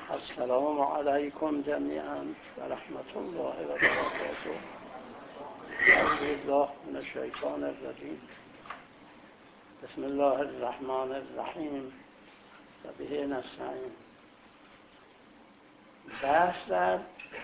السلام علیکم جمیعا و رحمت الله و برکاته. اعوذ بالله من الشیطان الرجیم. بسم الله الرحمن الرحیم و به نستعین. بحث در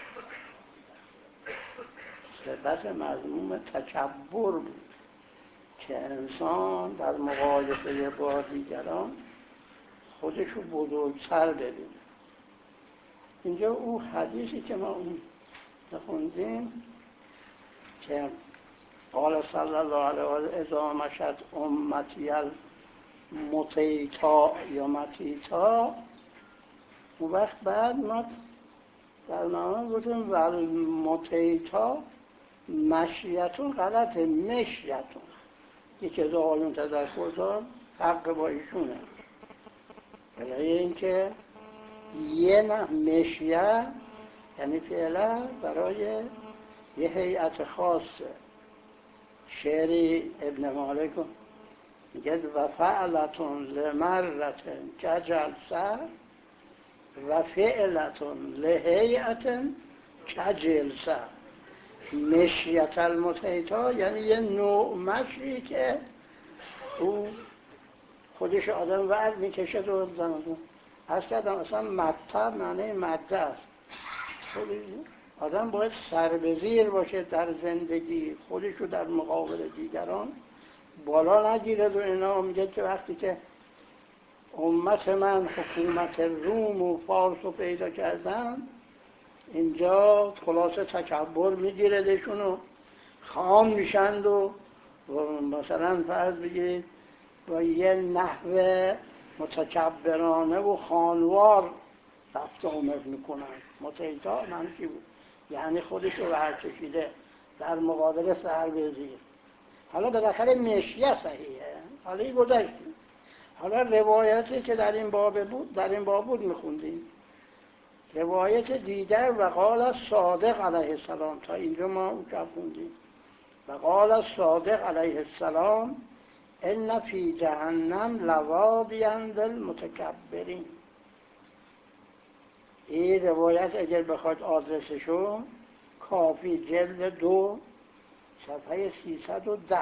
صفت مذموم تکبر بود که انسان در مقایسه با دیگران خودشو بزرگتر ببینه. اینجا او حدیثی که ما اون خوندیم که قال صلی الله علیه و آله اذا مشت امتی المطیتا یا متیتا، اون وقت بعد ما در نامه گفتیم والمطیتا مشیتون غلطه، مشیتون. یکی از آقایون تذکر داد حق با ایشونه، برای اینکه یه مشیه یعنی فعلا برای یه هیئت خاصه. شعری ابن مالک میگه و فعلتون لمرتن کجلسه و فعلتون لهیئتن کجلسه. مشیت المتیتا یعنی یه نوع مشی که او خودش آدم ورد میکشه دور زمان. از کردم اصلا مطب معنی مده است. آدم باید سربزیر باشه در زندگی، خودش رو در مقابل دیگران بالا نگیرد و اینا. میگه که وقتی که امت من حکومت روم و فارس رو پیدا کردن، اینجا خلاصه تکبر میگیردشون و خام میشند و مثلا فرض بگید با یه نحو متکبرانه و خانوار رفت آمد میکنن. متیتا من چی بود؟ یعنی خودش رو ورکشیده در مقابل سربزیر. حالا بالاخره مشیه صحیحه، حالا این گذاشتیم. حالا روایتی که در این باب بود میخوندیم، روایت دیگر و قال صادق علیه السلام. تا اینجا ما اون که خوندیم و قال صادق علیه السلام ان فی جهنم لوادیا للمتکبرین. این روایت اگر بخواید آدرسشو کافی جلد 2 صفحه 310،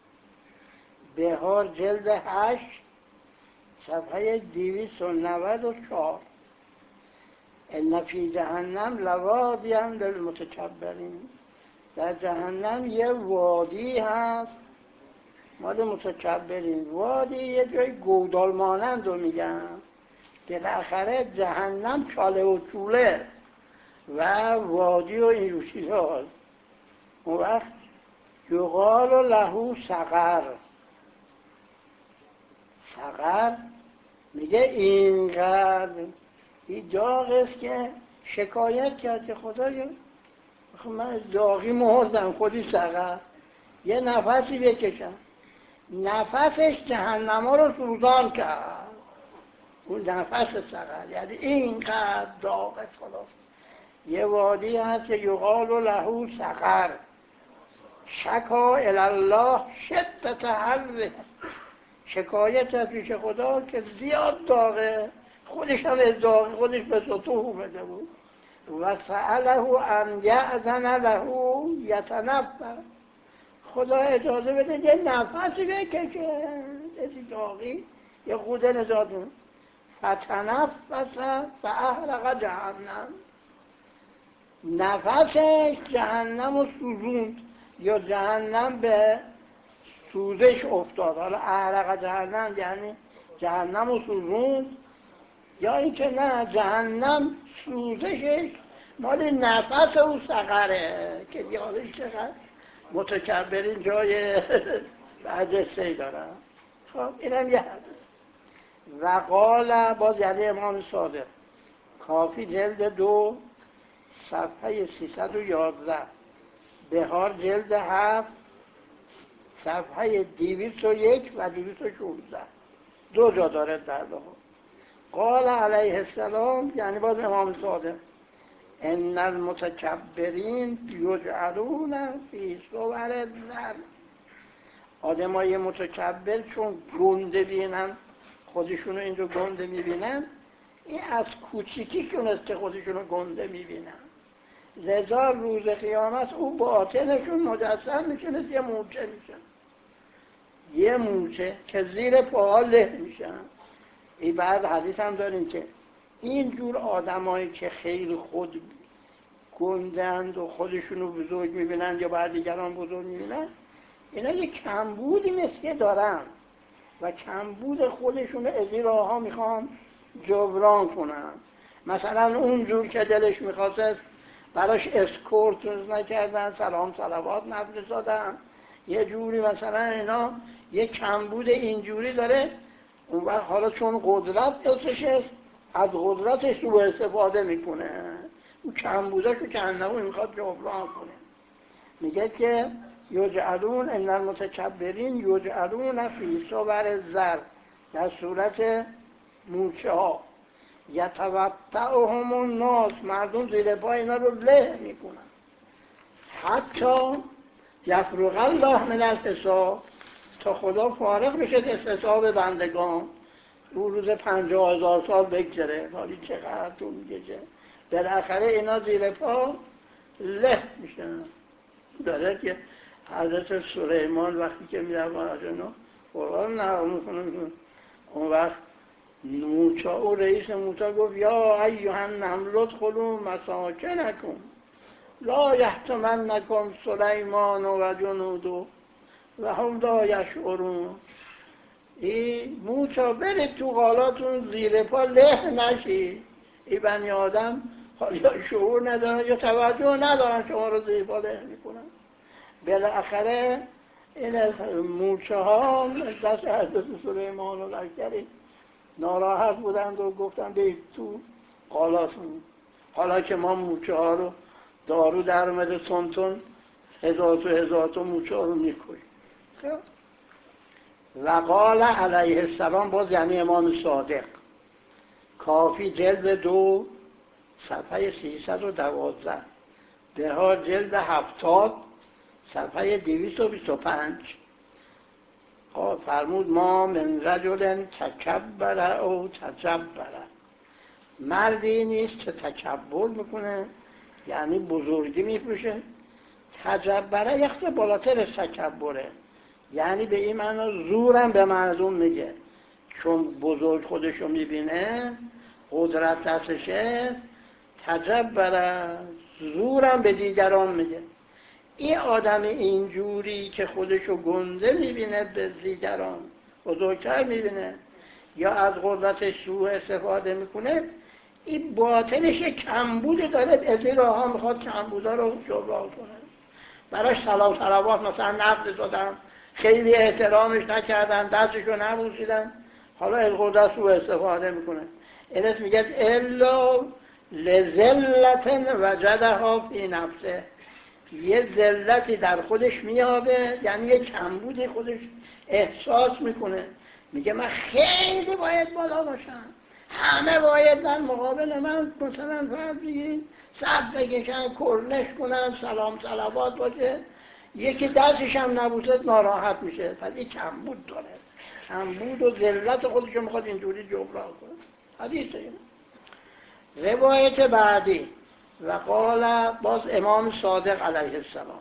بهار جلد 8 صفحه 294. ان فی جهنم لوادیا للمتکبرین. در جهنم یه وادی هست مال متکبرین. وادی یه جای گودال مانند رو میگن. بالاخره جهنم چاله و چوله و وادی و این روشی هاست. اون وقت یقال له سقر. سقر میگه اینقدر این داغ است که شکایت کرد که خدایا من داغی مردم، خودی سقر یه نفسی بکشم. نفسش جهنم ها رو سوزان کرد. اون نفس سقر یعنی اینقدر داغ است. خلاص یه وادی هست که یقال له سقر. شکا الله شدت حره. شکایت از پیش خدا که زیاد داغه، خودش هم از داغ خودش به سطوح بده بود. و سأله ان یأذن له یتنفس. خدا اجازه بده یه نفسی بکشه، از داغی یه خوده نجات بده. فتنفس فاحرق جهنم. نفسش جهنم رو سوزوند یا جهنم به سوزش افتاد. حالا احرق جهنم یعنی جهنم رو سوزوند، یا اینکه نه جهنم سوزشش مال نفس او سقره که دیالش چقدر متکبرین جای برجسته دارن. خب اینم یه حدیث. و قال باز یعنی امام صادق، کافی جلد 2 صفحه 311، بهار جلد 7 صفحه 201 و 216. 2 جا داره در بهار. قال علیه السلام یعنی باز امام صادق ان المتکبرین یجعلون فی صور الذل. آدمای متکبر چون گنده بینن، خودشونو این رو گنده میبینن، این از کوچیکی کنست که خودشونو گنده میبینن. لذا روز قیامت او باطنشون مجسم میشنست یه مورچه میشن، یه مورچه که زیر پاها له میشن. این بعد حدیث هم داریم که اینجور آدمایی که خیلی خود گندند و خودشونو بزرگ میبینن یا بعد دیگران بزرگ میبینن، اینا یه کمبودی مثل دارن و کمبود خودشونو از این راه ها میخوان جبران کنن. مثلا اونجور که دلش میخواست براش اسکورت نکردن، سلام صلوات نفرستادن، یه جوری مثلا اینا یه کمبود اینجوری داره. اون وقت حالا چون قدرت دستشه از قدرتش سوء استفاده میکنه، اون کمبوداشو که انهو میخواد جبران کنه. میگه که یجعلون ان المتکبرین یجعلون فی صور زر، در صورت مورچه ها، یتوطئهم الناس، مردم زیر پای اینا رو له میکنن، حتی یفرغ الله من الحساب، تا خدا فارغ بشه از حساب بندگان. او روز 50,000 سال بگذره، حالی چقدر طول میکشه، بالاخره اینا زیر پا له میشن. داره که حضرت سلیمان وقتی که میرفت آجانا قرآن نقل میکنه، اون وقت موسی و رئیس موسی گفت یا ایها النمل ادخلوا مساکنکم لا یحطمنکم سلیمان و جنوده و هم لا یشعرون. این موسی برید تو قالاتون زیر پا له نشید. این بنی آدم یا شعور ندارن یا توجه ندارن شما رو زیر پا له میکنن. بالاخره این از مورچه ها دست حضرت سلیمان و لشکری ناراحت بودند و گفتن برید تو قالاتون. حالا که ما مورچه ها رو دارو در اومده تون هزار تا مورچه ها رو میکنیم. و قال علیه السلام، باز یعنی امام صادق، کافی جلد 2 صفحه 312، بهار جلد 70 صفحه 225 فرمود ما من رجل تکبر او تجبر، مردی نیست که تکبر میکنه یعنی بزرگی میپوشه، تجبره یخت بالاتر از تکبره، یعنی به این معنا زورم به مردم میگه، چون بزرگ خودشو میبینه قدرت دستشه، تجبره زورم به دیگران میگه. این آدم اینجوری که خودشو گنده میبینه به دیگران بزرگتر میبینه یا از قدرتش سوء استفاده میکنه، این باطنش کمبود داره، از این راه ها میخواد کمبودا رو جبران کنه. براش سلام صلوات مثلا نقد دادن، خیلی احترامش نکردن، دستشو نبوسیدن، حالا از قدرت سوء استفاده میکنه. اینت میگه الا لذلت وجدها فی نفسه، یه ذلتی در خودش میابه، یعنی یه کمبودی خودش احساس میکنه، میگه من خیلی باید بالا باشم، همه باید در مقابل من مثلا فرضی صد بکشن، کرنش کنن، سلام صلوات باشه، یکی دستش هم نبوسه ناراحت میشه. پس این کمبود داره، کمبود و ذلت خودش میخواد اینجوری جبران کنه. حدیث این روایت بعدی و قال، باز امام صادق علیه السلام،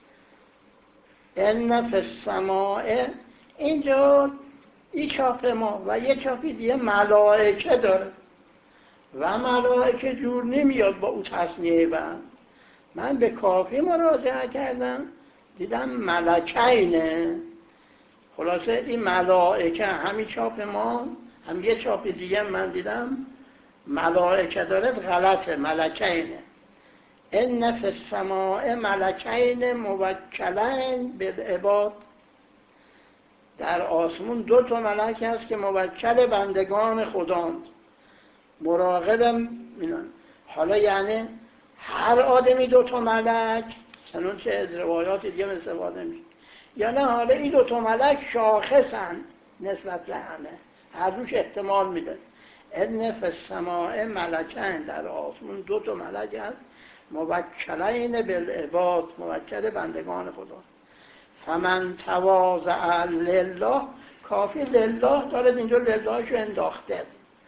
ان فی السماء، اینجا این چاپ ما و یه چاپی دیگه ملائکه داره و ملائکه جور نمیاد با او تصنیه بند. من به کافی مراجعه کردم دیدم ملکینه. خلاصه این ملائکه همین چاپ ما، هم یه چاپ دیگه من دیدم ملائکه داره، غلطه، ملکینه. ان فی السماء ملکین موکلین بالعباد، در آسمون 2 ملک هست که موکل بندگان خداند، مراقبم اینن. حالا یعنی هر آدمی 2 ملک، چنانچه از روایات دیگه استفاده میشه، یا نه حالا این 2 ملک شاخصن نسبت به همه، هر روش احتمال میده. ان فی السماء ملکین، در آسمون 2 ملک هست موکلین بالعباد، موکل بندگان خدا. فمن تواضع لله، کافی لله داره اینجا للهشو انداخته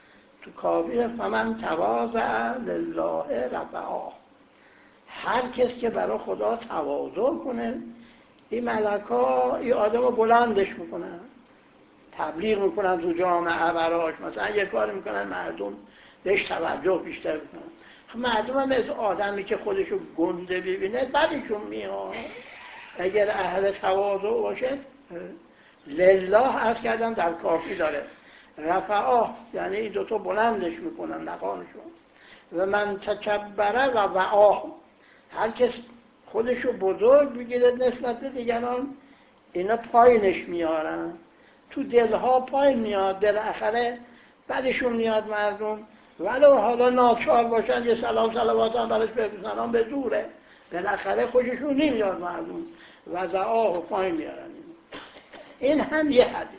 تو کافی فمن تواضع لله رفعه. هر کس که برای خدا تواضع کنه، این ملکا این آدم رو بلندش میکنن، تبلیغ میکنن تو جامعه براش، مثلا یه کار میکنن مردم بهش توجه بیشتر میکنن. خب مردم هم از آدمی که خودشو گنده ببینه بعدشون میاد. اگر اهل تواضع باشه، لله عرض کردم در کافی داره، رفعه یعنی این دوتا بلندش میکنن مقامشون. و من تکبره و وعاه، هر کس خودشو بزرگ بگیره نسبت دیگران، اینا پایینش میارن، تو دلها پایین میاد، بالاخره بعدشون میاد مردم، ولو حالا ناچار باشن یه سلام صلوات هم برش بفرستن به دوره، بالاخره خوششون نمیاد مردم، وضعاه و پایین میارن. این هم یه حدیث.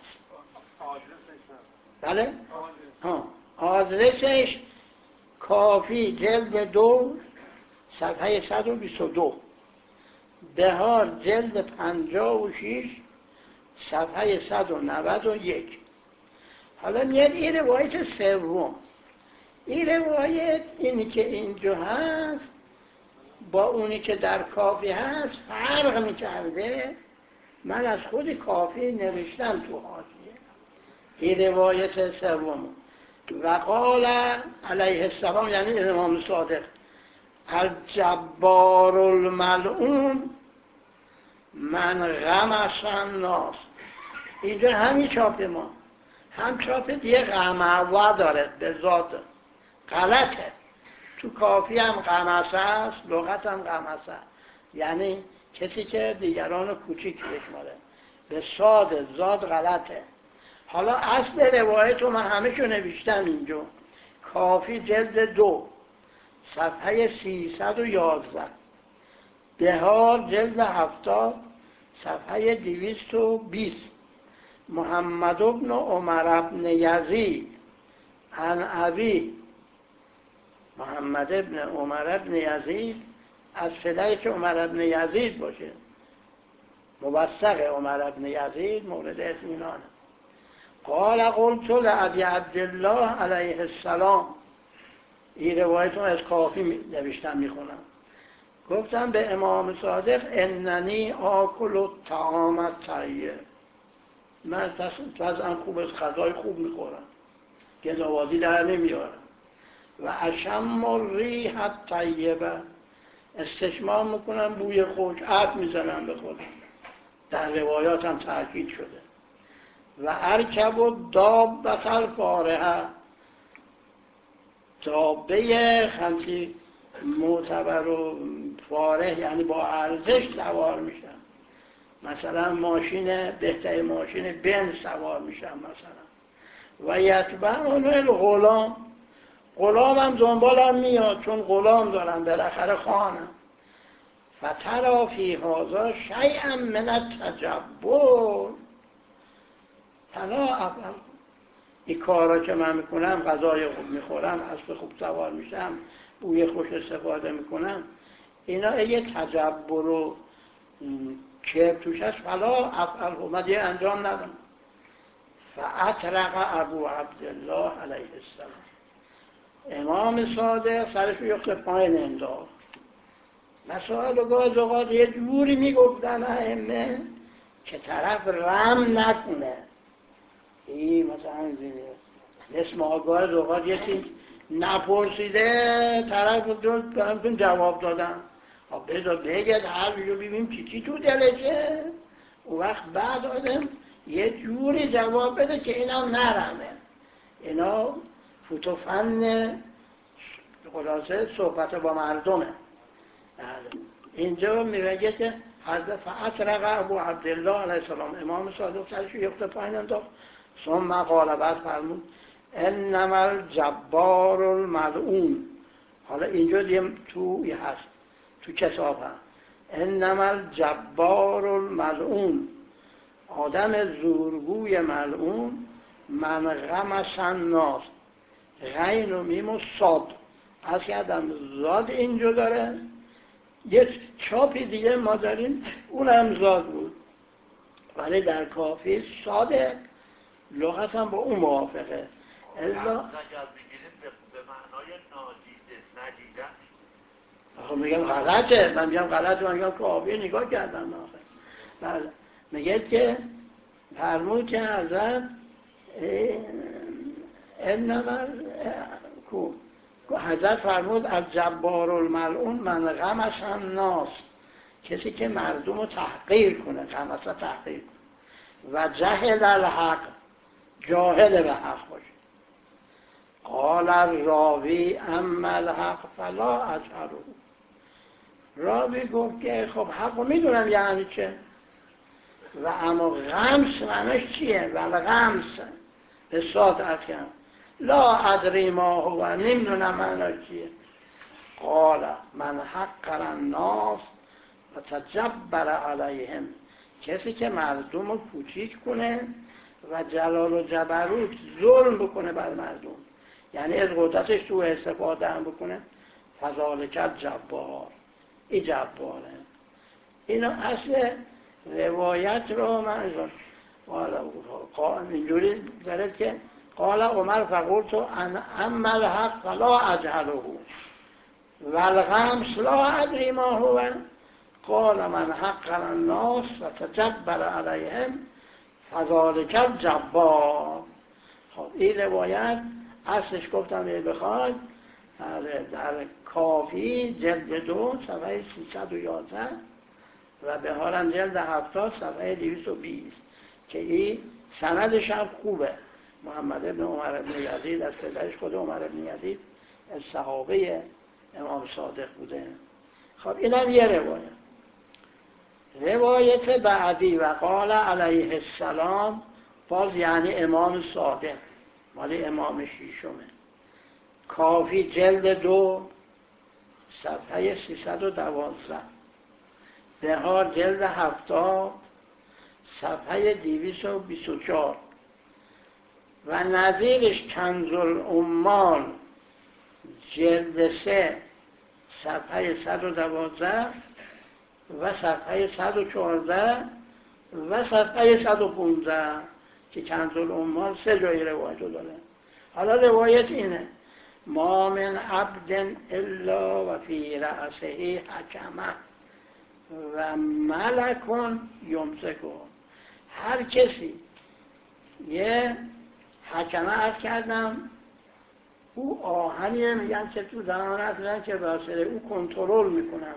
بله؟ آدرسش کافی جلد 2 صفحه 122، بهار جلد 56 صفحه 191. حالا میاد این روایت سوم. این روایت اینی که اینجا هست با اونی که در کافی هست فرق میکرده. من از خود کافی نوشتم تو حاشیه این روایت سوم. و قال علیه السلام، یعنی امام صادق، الجبار الملعون من غمس الناس. اینجا همین چاپ ما، هم چاپ دیگه غموا داره به ذات، غلطه. تو کافی هم غمسه است، لغت هم غمسه، یعنی کسی که دیگران رو کوچیک بشماره، به صاد ذات غلطه. حالا اصل روایت رو من همه شو نوشتم اینجا، کافی جلد 2 صفحه 311، بهار جلد 70 صفحه 220، محمد ابن عمر ابن یزید عن ابی، محمد ابن عمر ابن یزید از فدای که عمر ابن یزید باشه، موثق عمر ابن یزید مورد اطمینانه. قال قلت لأبی عبدالله علیه السلام، این روایت رو از کافی نوشتم میخونم، گفتم به امام صادق اننی آکل الطعام الطیب، من وضعم خوب از غذای خوب میخورم، گداوازی در نمیارم. و اشم الریح الطیبه، استشمام میکنم بوی خوش، عرق میزنم به خودم، در روایات هم تأکید شده. و ارکب الدابة الفارحه، دابه خمسی معتبر و فارح یعنی با ارزش سوار میشم، مثلا ماشین بهترین ماشین بنز سوار میشم مثلا. و یتبعون الغلام، غلامم دنبالم میاد چون غلام دارم بالاخره خانم. فترا فی هذا شیئا من التجبر، تلا این کارا که من میکنم، غذای خوب میخورم، اسب خوب سوار میشم، بوی خوش استفاده میکنم، اینا یه تجبر و کبر توش هست، فلا افعله، من دیگه انجام ندم. فاطرق ابو عبدالله علیه السلام، امام صادق سرش یخت پایین انداخت. مسائل و گاز اوقات یه جوری میگفتن ائمه که طرف رم نکنه. این مثلا اسم آگاه اوقات یه چیز نپرسیده طرف رو برامتون جواب دادن، بذار بگید حرفی رو ببینیم چی تو دلشه، اون وقت بعد آدم یه جوری جواب بده که اینا نرمه. اینا فوتوفن خلاصه صحبت با مردمه. اینجا میگه که حضرت فاطرق ابو عبدالله علیه السلام، امام صادق سرش یخت پایین انداخت، ثم قال، بعد فرمود انما الجبار الملعون. حالا اینجا دیگه توی هست، تو کتاب هست، انما الجبار الملعون، آدم زورگوی ملعون، من غمس الناس، غین و میم و صاد، از کردم زاد اینجا داره، یه چاپی دیگه ما داریم اونم زاد بود، ولی در کافی صادق لغت هم با اون موافقه. میگم غلطه، من میگم غلطه، من میگم کافیه نگاه کردم آخه. بله میگه که فرمود که حضرت انما کو حضرت فرمود از جبار الملعون من غمس الناس، کسی که مردم رو تحقیر کنه، غمس تحقیر کنه، و جهل الحق، جاهل به حق باشه. قال الراوی اما الحق فلا اجهله، راوی گفت که خب حق رو میدونم یعنی چه، و اما غمس معنیش چیه؟ ولی غمس به صاد اتکن لا ادری ما هو، نمیدونم معنیش چیه. قال من حقر الناس و تجبر علیهم، کسی که مردم رو کوچیک کنه و جلال و جبروت ظلم بکنه بر مردم، یعنی از قدرتش تو استفاده هم بکنه، فذالک الجبار، این جباره. اینا اصل روایت رو من اینجوری داره که قال عمر فقلت اما الحق فلا اجهله والغمس لا ادری ما هو، قال من حقر الناس و تجبر علیهم فذالک الجبار. خب این روایت اصلش گفتم بخواد در کافی جلد 2 صفحه 311 و بهارم جلد 70 صفحه 220 که این سندش هم خوبه. محمد ابن عمر بن یزید از پدرش خود عمر بن یزید از صحابه امام صادق بوده. خب این هم یه روایت بعدی و قال علیه السلام، باز یعنی امام صادق، مالی امام شیشمه، کافی جلد 2 صفحه 312، بهار جلد 70 صفحه 224 و نظیرش کنز العمال جلد 3 صفحه 112 و صفحه 114 و صفحه 115 که کنز العمال 3 جای روایت داره. حالا روایت اینه: ما من عبد الا و فی رأسه حکمه و ملکون یمسکو، هر کسی یه حکمه عرض کردم، او آهنیه میگن که تو دهان هستن که واسه او کنترل میکنن،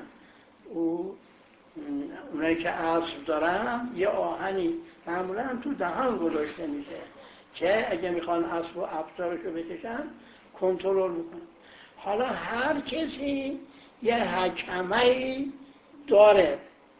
اونایی که اسب دارن یه آهنی معمولا هم تو دهان گذاشته میشه که اگه میخوان اسب و افسارشو بکشن کنترل میکنن. حالا هر کسی یه حکمه‌ای داره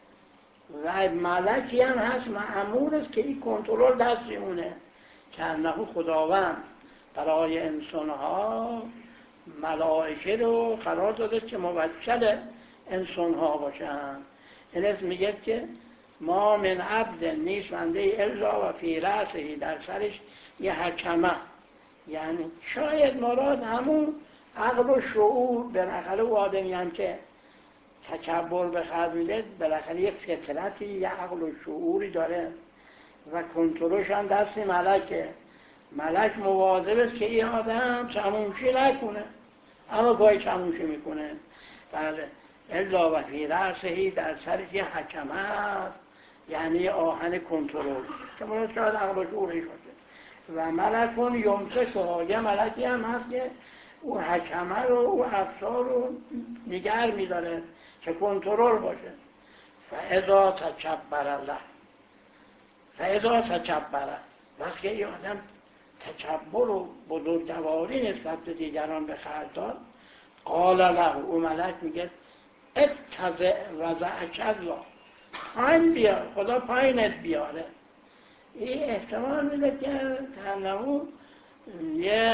و ملکی هم هست مأمور است که این کنترل دستی اونه، که انه خداوند برای انسانها ملائکه رو قرار داده که موکل انسانها باشن. این اسم میگه که ما من عبد، نیست بنده الا و فی رأسه، در سرش یه حکمه، یعنی شاید مراد همون عقل و شعور. بالاخره او آدمی هم که تکبر به خرج میده بالاخره یه فطرتی، یه عقل و شعوری داره و کنترلش هم دست ملکه. ملک مواظب است که این آدم چمونشی نکنه، اما گاهی چمونشی میکنه. بله، الا و فی رأسه، در سرش یه حکمه است، یعنی آهن کنترل که مراد شاید عقل و شعورش باشه. و ملکون یمسکها، یه ملکی هم هست که او حکمه رو، او افسار رو نگه میداره که کنترل باشه. فاذا تکبر الله، فاذا تکبر، وقتی این آدم تکبر و بزرگواری نسبت به دیگران به خرج داد، قال له، او ملک میگه اتضع وضعک الله، پایین بیار، خدا پایینت بیاره. این احتمال میده که تنهو یه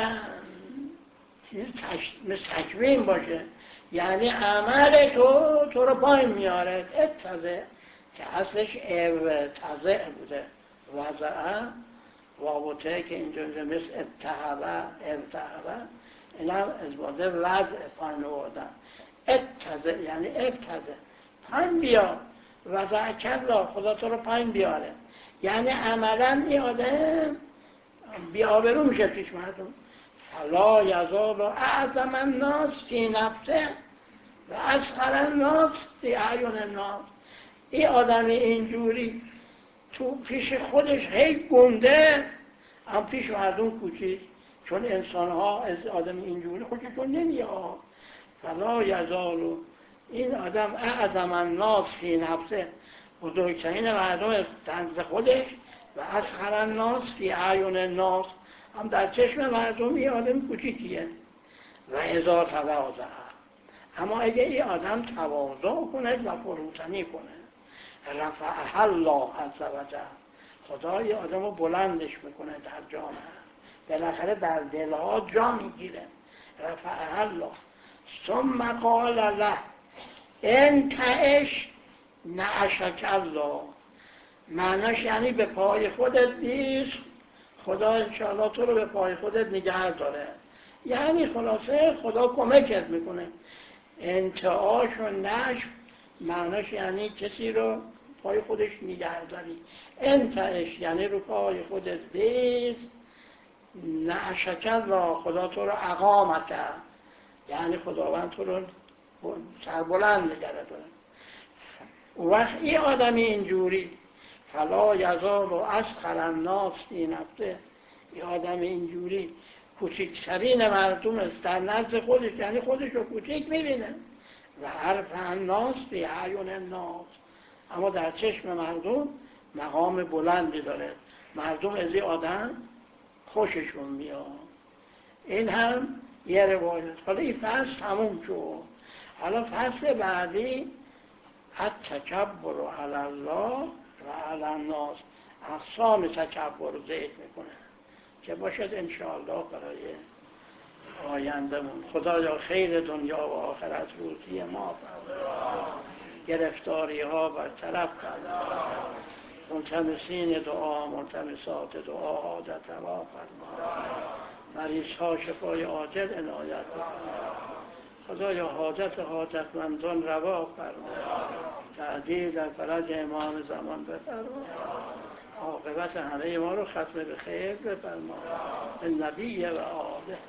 چیز تکوین باشه، یعنی عمل تو رو پایین میاره. اتضع که اصلش ارتضع بوده، وضعه وابطه که اینجا مثل اتحبه ارتحبه، این هم از باده وضع پایین آوردن. اتضع یعنی ارتضع، پایین بیار. وضعک الله، خدا تو رو پایین بیاره، یعنی عملا این آدم بی‌آبرو میشه پیش مردم. فلا یزال اعظم الناس فی نفسه و اسخر الناس فی اعین الناس. این آدم اینجوری تو پیش خودش هی گنده، هم پیش مردم کوچیک، چون انسان ها از آدم اینجوری خوششون نمیاد. فلا یزال، این آدم اعظم الناس فی نفسه، بزرگترین مردم نزد خودش، و اسخر الناس فی اعین الناس، هم در چشم مردم این آدم کوچیکیه. و اذا تواضع، اما اگه این آدم تواضع کنه و فروتنی کنه، رفعه الله عز وجل، خدا این آدم رو بلندش میکنه در جامعه، بالاخره در دلها جا میگیره. رفعه الله. ثم قال له انتعش نعشک الله، معناش یعنی به پای خودت بیست، خدا انشاءالله تو رو به پای خودت نگه داره. یعنی خلاصه خدا کمکت میکنه. انتعاش و نشف معناش یعنی کسی رو پای خودش نگه داری. انتعش یعنی رو پای خودت بیست، نعشک الله، خدا تو رو اقامت کرد، یعنی خداوند تو رو سربلند نگه داره. وقت این آدمی اینجوری، فلا یزال و اسخر الناس فی نفسه، این آدم اینجوری کوچکترین مردم است در نزد خودش، یعنی خودش رو کوچک میبینه. و ارفع الناس فی اعین الناس، اما در چشم مردم مقام بلندی داره، مردم از این آدم خوششون میاد. این هم یه روایت. حالا این فصل تموم شد. حالا فصل بعدی التکبر علی الله و علی الناس، اقسام تکبر رو ذکر میکنه که باشد انشاءالله برای آیندهمون. خدایا خیر دنیا و آخرت روزی ما فرما، گرفتاری ها برطرف فرما، ملتمسین دعا ملتمسات دعا حاجت روا فرما، مریض ها شفای عاجل عنایت فرما. خدایا حاجتمندان روا فرما، تعجیل در فرج امام زمان بفرما، عاقبت همه ما رو ختم به خیر بفرما، به نبی و آله.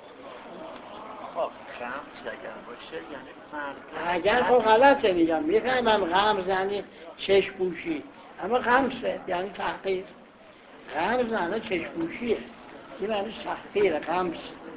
غمز اگر باشه یعنی مرد، اگر خب غلطه میگم، میفهمم غمز یعنی چشم پوشی، اما غمزه یعنی تحقیر. غمز یعنی چشم پوشیه، این یعنی تحقیر غمز.